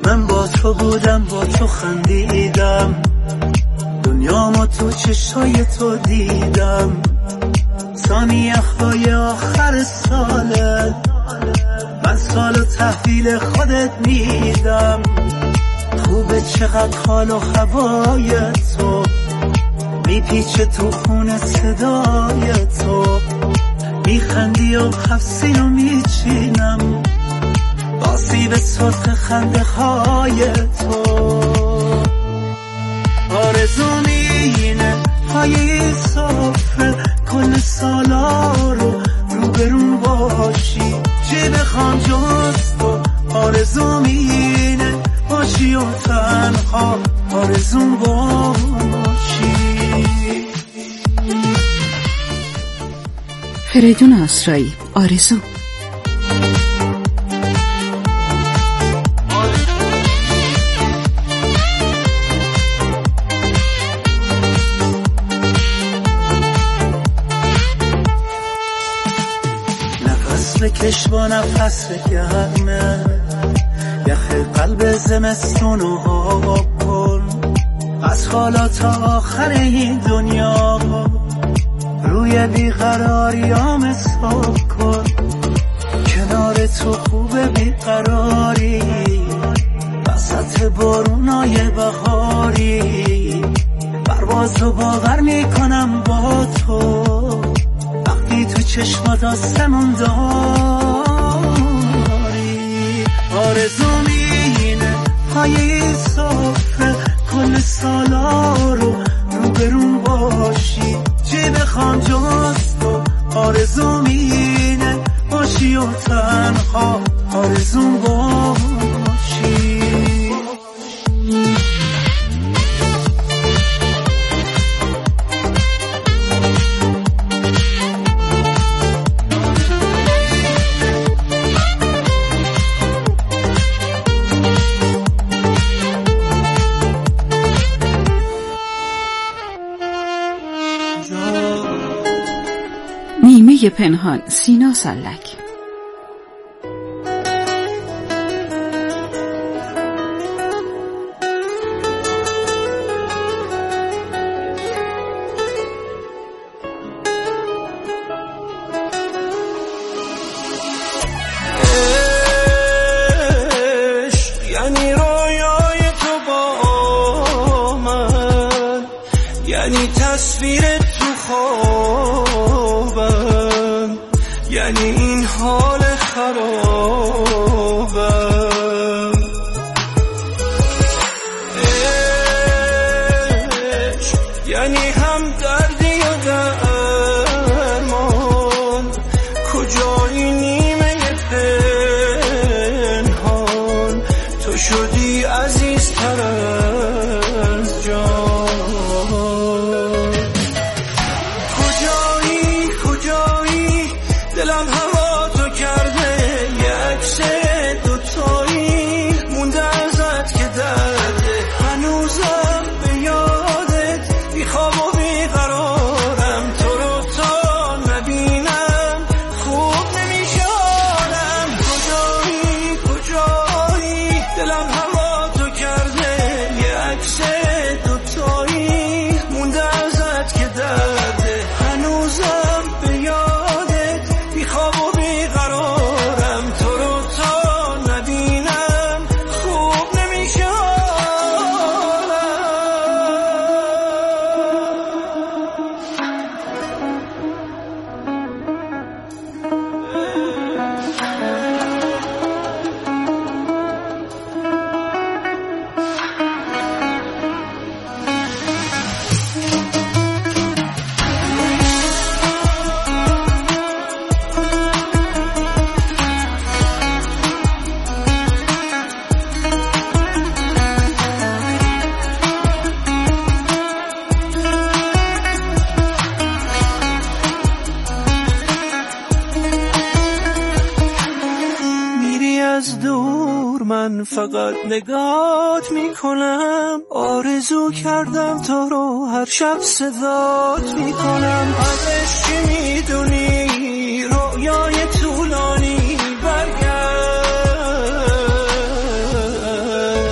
من با تو بودم، با تو خندیدم، دنیامو تو چشای تو دیدم. ثانیه های آخر ساله، من سالو تحویل خودت میدم. خوبه چقدر حال و هوای تو، میپیچه تو خون صدای تو. میخندی و حفظی و میچینم، آسیب سرخ خنده های تو. آرزوم اینه پای صفره کل سالا رو روبرون باشی، چی بخوام جز تو. آرزوم اینه باشی و تنها آرزوم باشی. فریدون آسرایی، آرزو. نفس بکش با نفس گرمه، یخ قلب زمستونو هوا کن. از حالا تا آخر این دنیا روی بیقراریام حساب کن. کنار تو خوبه بیقراری، وسط بارونای بهاری. پروازو باور میکنم با تو، وقتی تو چشمات آسمون داری. آرزوم اینه پای صفره کل سالا رو روبرون باشی، چی بخوام جز تو. آرزوم اینه باشی و تنها آرزوم باشی. نیمه پنهان، سینا سلک. یعنی رویای تو با من، یعنی تصویر تو خوابم، یعنی این حال خرابم. یعنی هم دردی و درمان، کجایی نیمه پنهان. تو شدی عزیزتر از جان. دلم هوا تو کرده، یه عکس دوتایی مونده ازت که درده. هنوزم به یادت بیخواب و بیقرارم، تو رو تا نبینم خوب نمیشارم. کجایی دلم هوا تو کرده، یه عکس دوتایی مونده ازت که درده. هنوزم به یادت بیخواب و بیقرارم، تو رو تا نبینم خوب از دور من فقط نگات میکنم. آرزو کردم تو رو هر شب صدات میکنم. ازش چی میدونی رویای طولانی برگشت.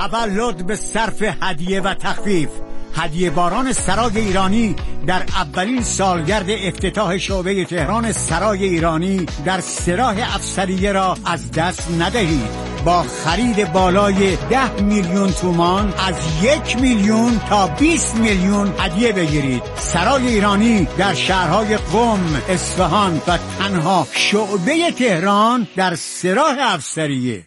تولد به صرف هدیه و تخفیف. هدیه باران سرای ایرانی در اولین سالگرد افتتاح شعبه تهران سرای ایرانی در سراح افسریه را از دست ندهید. با خرید بالای 10 میلیون تومان از 1 میلیون تا 20 میلیون هدیه بگیرید. سرای ایرانی در شهرهای قم، اصفهان و تنها شعبه تهران در سراح افسریه.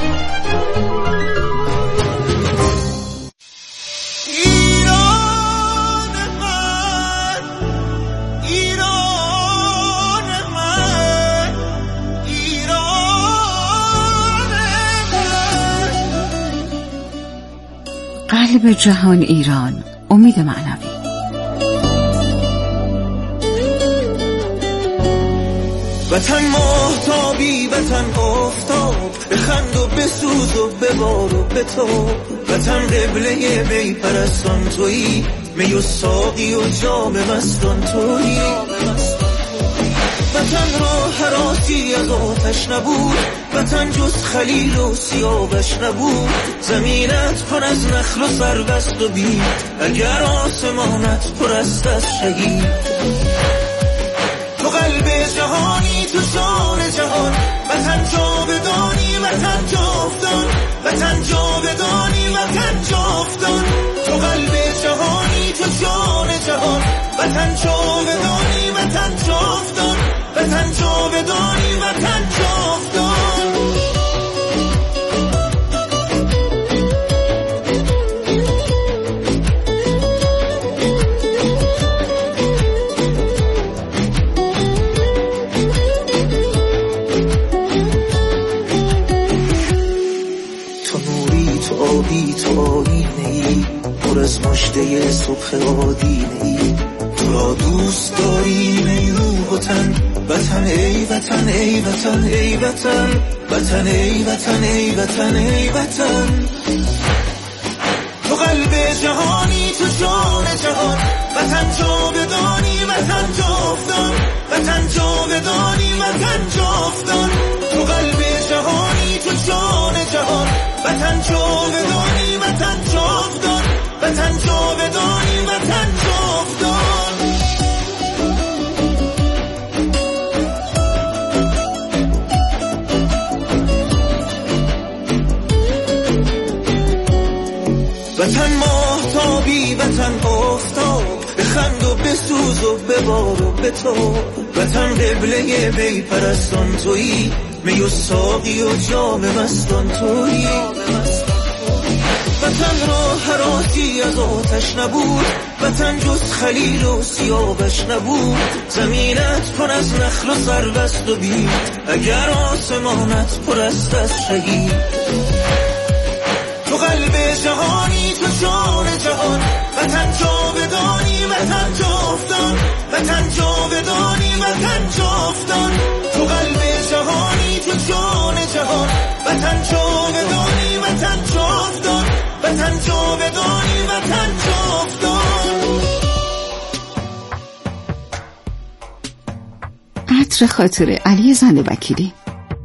قلب جهان ایران، امید معنوی. وطن ماهتابی، وطن آفتاب، بخند و بسوز و ببار و بتاب. وطن قبله می پرستان تویی، می و ساقی و جام مستان تویی. وطن را حراسی از آتش نبود، وطن جز خلیل و سیاوش نبود. زمینت پر از نخل و سربست و بید، اگر آسمانت پر است از شهید. تو قلب جهانی، تو شان جهان، وطن جاودانی، وطن جاودان، وطن جاودانی، وطن جاودان. تو قلب جهانی، تو شان جهان، وطن جاودانی، وطن جاودان، وطن جاودانی، وطن جاودان. تو نوری، تو آبی، تو آینه‌ای، پر از مژده صبح آدینه‌ای. تو را دوست داریم ای روح و تن، وطن ای وطن ای وطن ای وطن، وطن ای وطن ای وطن ای وطن. تو قلب جهانی، تو جان جهان، وطن جاودانی، وطن جاودان، وطن جاودانی، وطن جاودان. تو قلب جهانی، تو جان جهان، وطن جاودانی، وطن جاودان، وطن جاودانی، وطن جاودان. وطن ماهتابی، وطن آفتاب، بخند و بسوز و ببار و بتاب. وطن قبله می پرستان تویی، می و ساقی و جام مستان تویی. وطن را حراسی از آتش نبود، وطن جز خلیل و سیاوش نبود. زمینت پر از نخل و سربست و بید، اگر آسمانت پر است از شهید. تو قلب جهانی، تو جان جهان، وطن جاودانی، وطن جاودان، وطن جاودانی، وطن جاودان. تو قلب جهانی، تو جان جهان، وطن جاودانی، وطن جاودان، وطن جاودانی، وطن جاودان. عطر خاطر علی زنده وکیلی.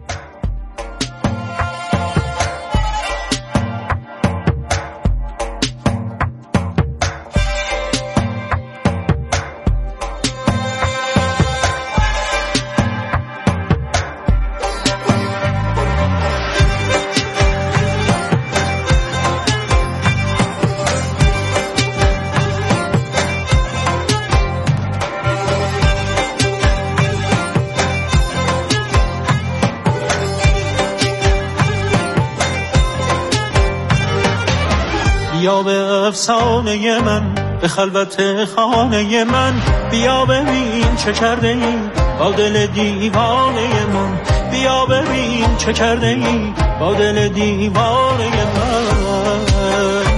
بیا به افسانه من، به خلوت خانه من، بیا ببین چه کرده ای با دل دیوانه من. بیا ببین چه کرده ای با دل دیوانه من.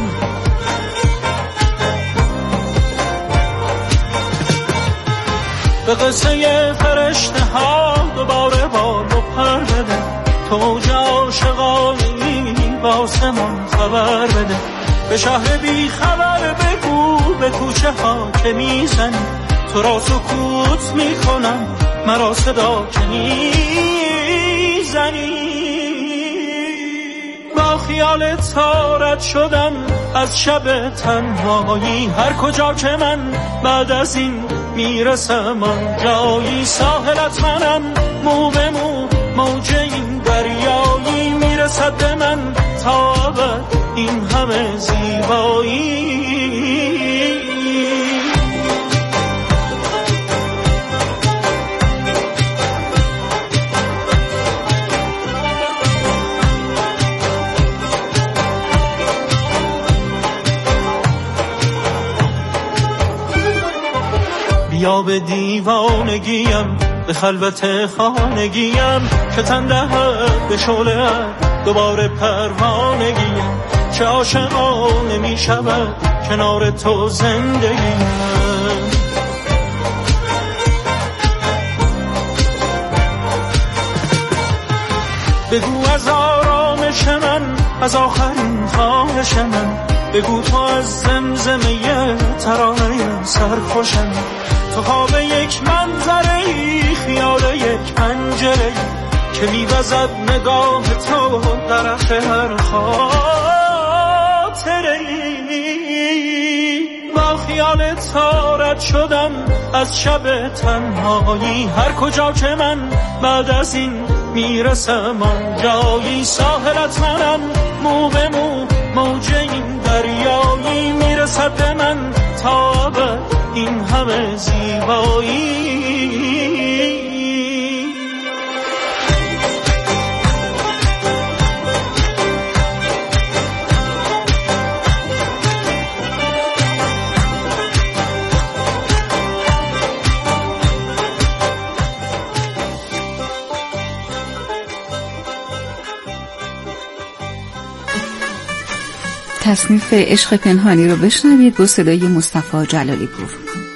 به قصه فرشته ها دوباره بال و پر بده. تو جا عاشقانی به آسمان خبر بده. به شهر بی خبر بگو به کوچه ها که میزنی، تو را سکوت میکنم مرا صدا که میزنی. با خیال تارت شدم از شب تنهایی. هر کجا که من بعد از این میرسم آنجایی. ساحلت منم مو به مو موج این دریایی. میرسد به من تا ابد این همه زیبایی. بیا به دیوانگیم به خلوت خانگیم که تن دهد به شعله‌ات دوباره پروانگیم. چه عاشقانه می شود کنار تو زندگیم. بگو از آرامش من از آخرین خواهش من. بگو تو از زمزمه ترانه سرخوشم. تو خواب یک منظره‌ای خیال یک پنجره‌ای که می‌وزد نگاه تو درخت هر خاطره‌ای. با خیال تارت شدم از شب تنهایی. هر کجا که من بعد از این میرسم آنجایی. ساحلت منم مو به مو موج این دریایی. میرسد به من تا ابد این همه زیبایی. تصنیف عشق پنهانی رو بشنوید با صدای مصطفی جلالی پور.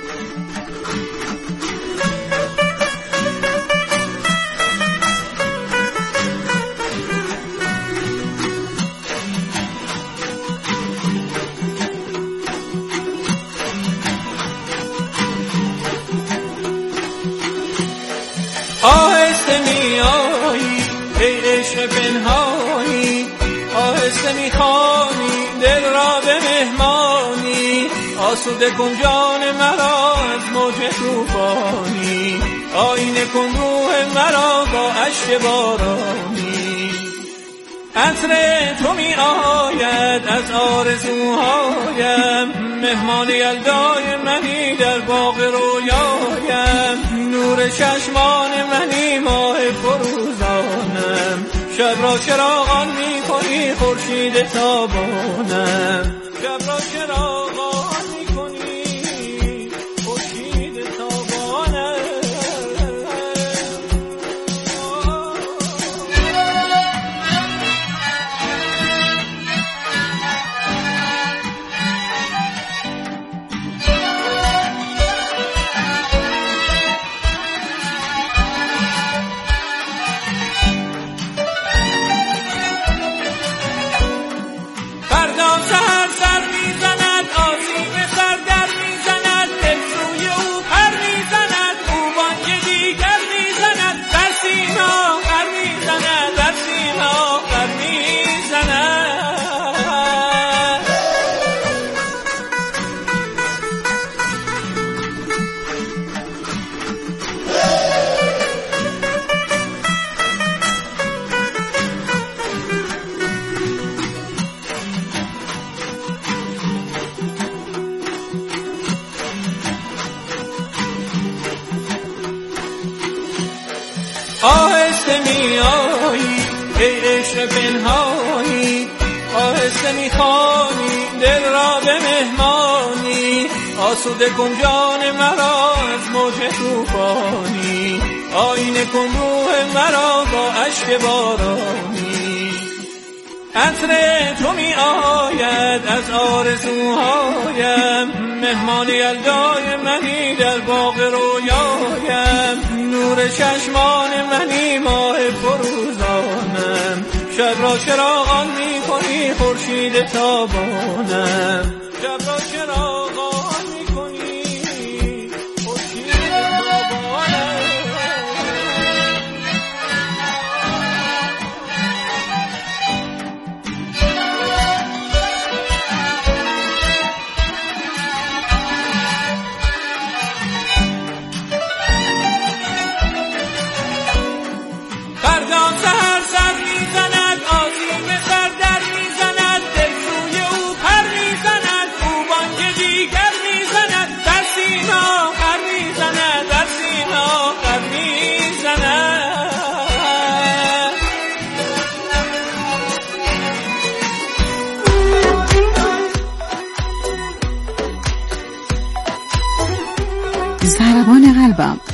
آهسته میایی ای عشق پنهانی. آهسته میخوانی دل را به مهمانی. آسوده کن جان مرا از موج طوفانی. آینه کن روح مرا با اشک بارانی. عطر تو می آید از آرزوهایم. مهمان یلدای منی در باغ رویایم. نور چشمان منی ماه فروزانم. شب را چراغان می کنی خورشید تابانم. شب را چراغان می کنی خورشید تابانم. آهسته میایی ای عشق پنهانی. آهسته میخوانی دل را به مهمانی. آسوده کن جان مرا از موج طوفانی. آینه کن روح مرا با اشک بارانی. عطر تو می آید از آرزوهایم. مهمان یلدای منی در باغ رویایم. نور چشمان منی ماه فروزانم. شب را چراغان می کنی خورشید تابانم. شب را چراغان می کنی خورشید تابانم.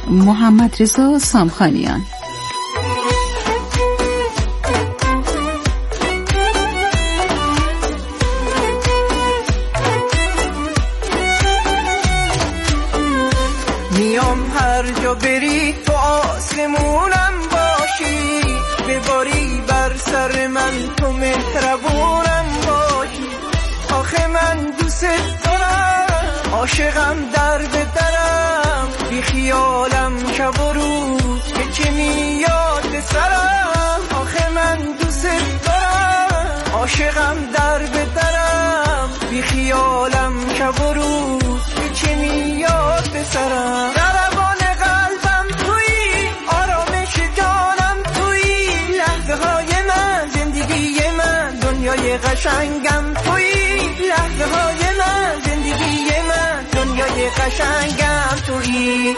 محمد رضا سامخانیان. میام هر جا بری تو آسمونم باشی، بباری بر سر من تو مهربونم باشی. آخه من دوست دارم، عاشقم در به درم، بی خیالم شب و روز که چه میاد سرم. آخه من دوست دارم، عاشقم در به درم، بی خیالم شب و روز که چه میاد سرم. دربان قلبم تویی، آرامش جانم تویی، لحظه های من زندگی من، دنیای قشنگم تویی. لحظه های من زندگی من، دنیای قشنگم تویی.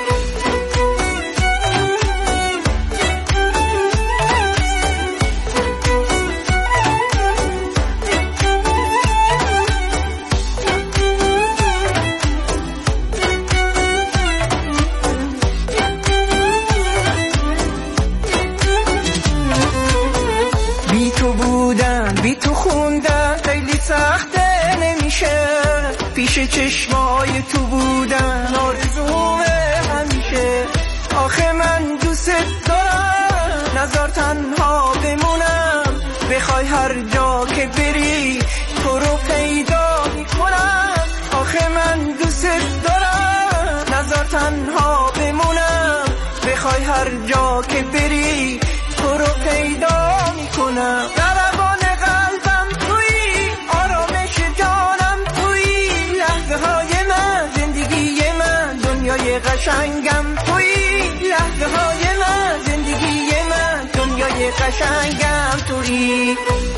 بی تو خوندن خیلی سخته نمیشه، پیش چشمای تو بودن آرزومه همیشه. آخه من دوست دارم، نذار تنها بمونم، بخوای هر جا که بری تو رو پیدا میکنم. آخه من دوست دارم، نذار تنها بمونم، بخوای هر جا که بری تو رو پیدا میکنم. دربان قلبم تویی، آرامش جانم تویی، لحظه های من زندگی من، دنیای قشنگم تویی. لحظه های من زندگی من، دنیای قشنگم تویی.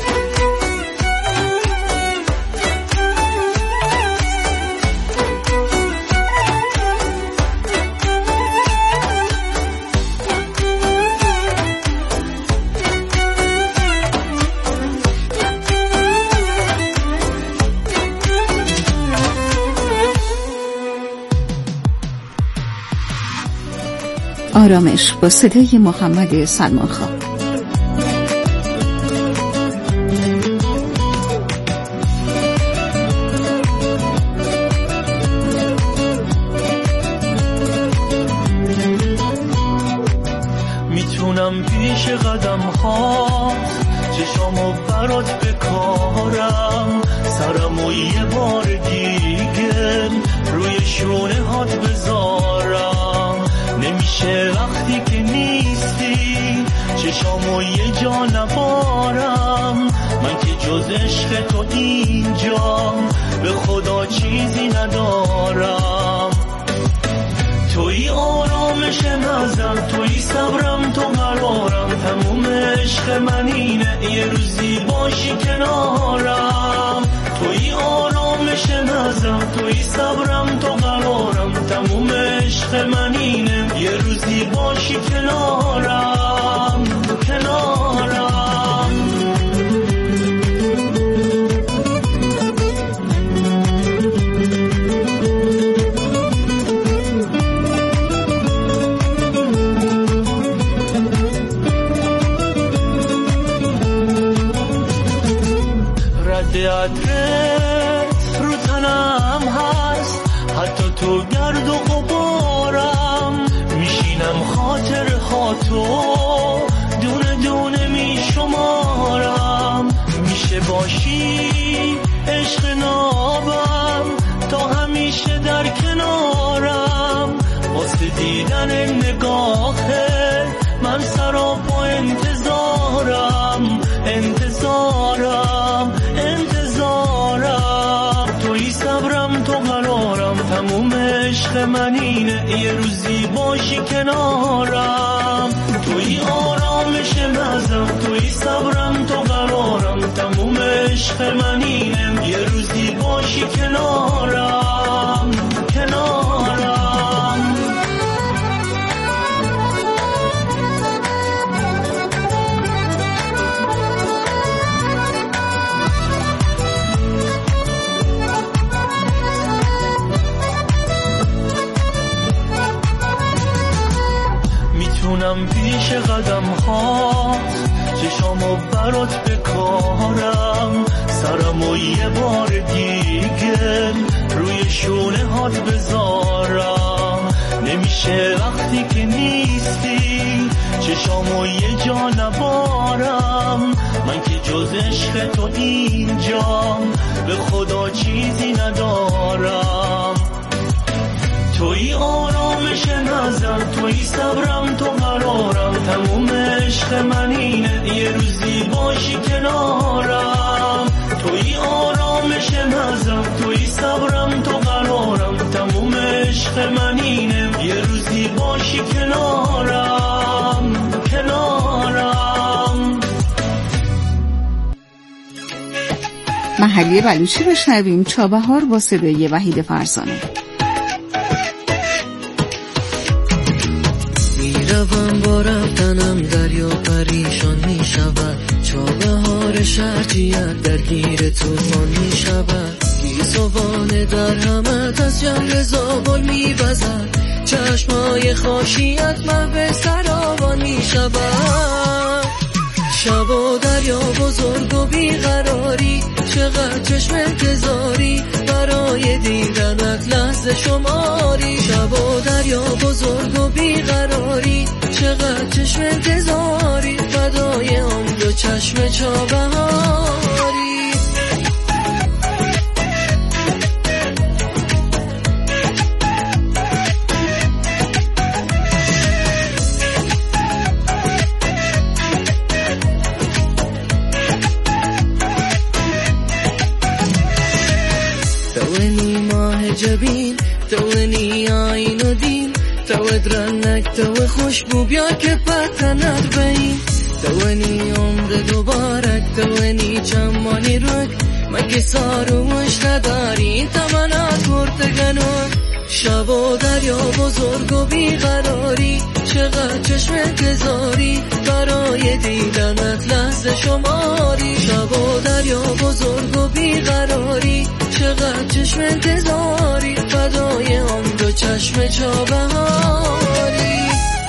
آرامش با صدای محمد سلمان خان. میتونم پیش قدم ها چشامو برات بکارم، سرمو یه بار دیگه روی شونه هات بذارم. نمیشه وقتی که نیستی چشامو یه جا نبارم، من که جز عشق تو اینجا به خدا چیزی ندارم. توی آرامش نظر، توی صبرم، تو قرارم، تموم عشق من اینه یه روزی باشی کنارم. توی آرامش نظر، توی صبرم، تو قرارم، تموم عشق من اینه یه روزی باشی کنارم، کنارم. عطرت رو تنم هست، حتی تو گرد و غبارم، میشینم خاطر خاطو دونه دونه میشمارم. میشه باشی عشق نابم، تا همیشه در کنارم، واسه دیدن نگاهه من سراپا انتظارم، انتظارم، انتظارم. توی صبرم، تو قرارم، تموم عشق من اینه یه روزی باشی کنارم. توی آرامش نظرم، توی صبرم، تو قرارم، تموم عشق من اینه یه روزی قدم ها، چشامو برات بکارم، سرمو یه بار دیگه روی شونه هات بذارم. نمیشه وقتی که نیستی چشامو یه جا نبارم، من که جز عشق تو اینجا به خدا چیزی ندارم. توی آرامش نظر، توی صبرم، تو قرارم، تموم عشق من اینه یه روزی باشی کنارم. توی آرامش نظر، توی صبرم، تو قرارم، تموم عشق من اینه یه روزی باشی کنارم، کنارم. محلی بلوچی بشنویم، چابهار با صدای وحید فرزانه. میروم با رفتنم دریا پریشان میشود، چابهار شرجیت درگیر طوفان میشود. گیسوان در همت از جنگ زابل میوزد، چشمای خاشیت محو سرابان میشود. شب و دریا بزرگ و بیقراری، چقدر چشم انتظاری برای دیدنت لحظه شماری. شب و دریا بزرگ و بیقراری، چقدر چشم انتظاری فدای آن دو چشم چابهاری. جبین توانی آین و دین، تو درنک تو خوشبو بیا که پتنت بین. توانی عمر دوبارک، توانی چمانی رک، مگه ساروش نداری این تمنات پرتگنون. شب و دریا بزرگ و بیقراری، چقدر چشم انتظاری برای دیدنت لحظه شماری. شب و دریا بزرگ و بیقراری، چقدر چشم انتظاری فدای آن دو چشم چابهاری.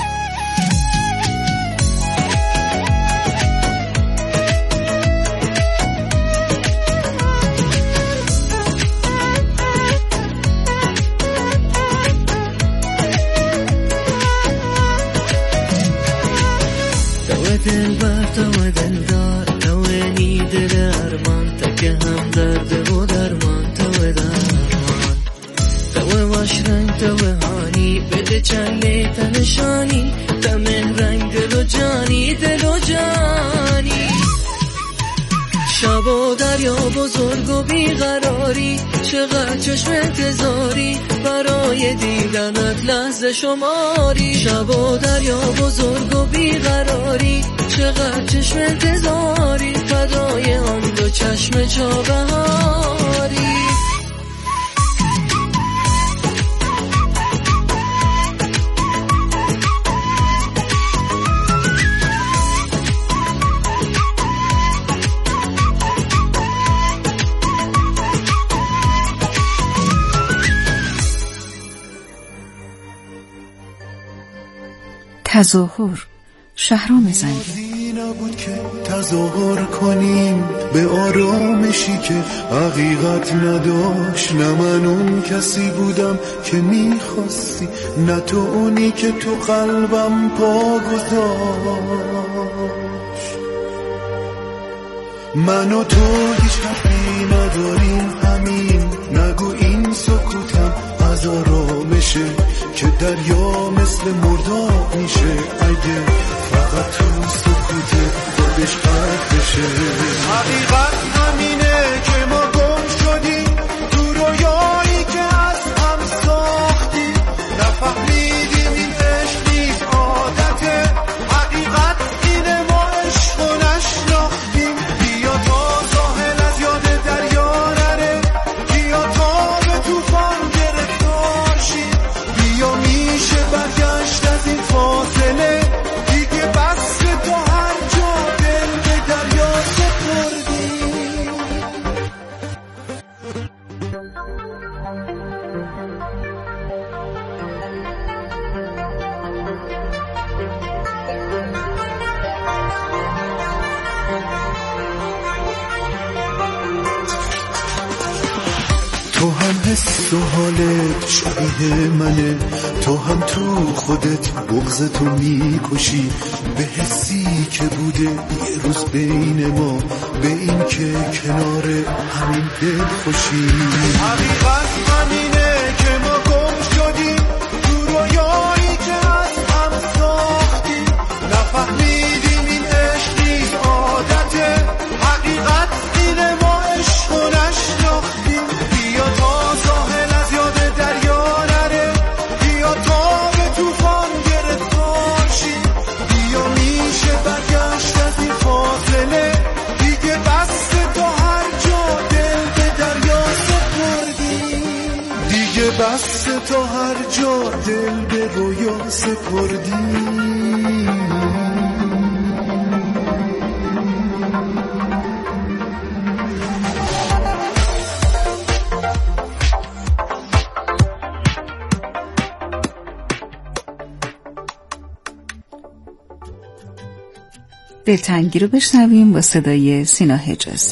تو دلبر، تو دلدار، تو نی دل ارمان، تکه هم درد و درمان. تو هانی بده چند تنشانی، دم رنگ دل و جانی، دل و جانی. شب و دریا بزرگ و بیقراری، چقدر چشم انتظاری برای دیدنت لحظه شماری. شب و دریا بزرگ و بیقراری، چقدر چشم انتظاری فدای آن دو چشم چابهاری. تظاهر، شهرام زنگی. نبود که تظاهر کنیم به آرامشی که حقیقت نداشت. نه من اون کسی بودم که میخواستی، نه تو اونی که تو قلبم پا گذاشت. من و تو هیچ حقی نداریم، همین نگو این سکوتم از آرامشه که دریا مثل مرداب میشه اگه فقط تو سکوت خودش قد بشه. حقیقت همینه که ما گم شدیم تو رویایی که از هم ساختیم، نفهمیدیم این عشق نیست عادته. حقیقت اینه ما عشق و نشناختیم. بیا تا ساحل از یاد دریا نره، بیا تا به طوفان گرفتار شیم. بیا میشه برگشت از این فاصله، دیگه بس تو هر جا دل به دریا هم حس و حالت شبیه منه، تو هم تو خودت بغضتو میکشی به حسی که بوده یه روز بین ما، به این که کنار همین دل خوشی. حقیقت همینه که ما گم شدیم تو رویایی که از هم ساختیم، نفهمیدیم این عشق نیست عادته، حقیقت اینه ما عشق و نشناختیم. بیا تا ساحل از یاد دریا نره، بیا تا به توفان گرفتار شیم، بیا میشه برگشت از این فاصله، دیگه بس تا هر جا دل به دریا سپردیم، دیگه بس تا هر جا دل به رویا سپردیم. دلتنگی رو بشنویم با صدای سینا حجازی.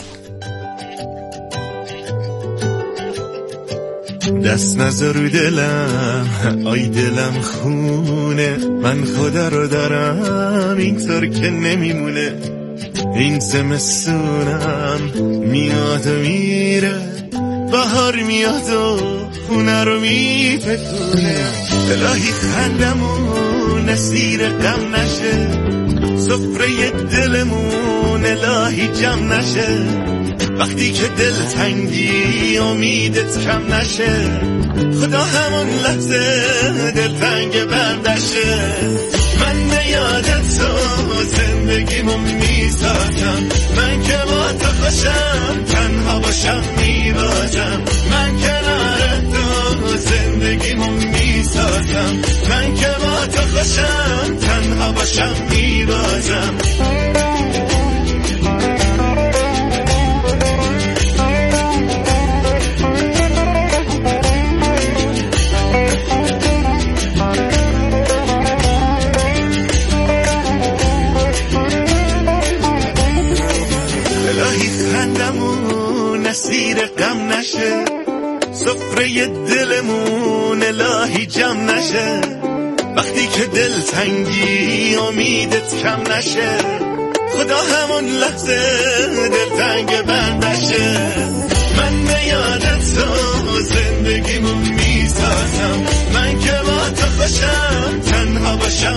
دست نذار رو دلم، آی دلم خونه، من خدا رو دارم اینطور که نمیمونه. این زمستونم میاد و میره، بهار میاد و خونه رو میپکونه. الهی خندمون اسیر غم نشه، سفره دلمون الهی جمع نشه. وقتی که دل تنگی امیدت کم نشه، خدا همون لحظه دل تنگ بردشه. من به یادت تو زندگیمو میسازم، من که با تو خوشم تنها باشم میبازم. من کنار تو زندگیمو میسازم، من که با تو خوشم تنها باشم میبازم. اسیر غم نشه، سفره دلمون الهی جمع نشه. وقتی که دل تنگی امیدت کم نشه، خدا همون لحظه دل تنگ بردشه. من به یادت تو زندگیمو میسازم، من که با تو خوشم تنها باشم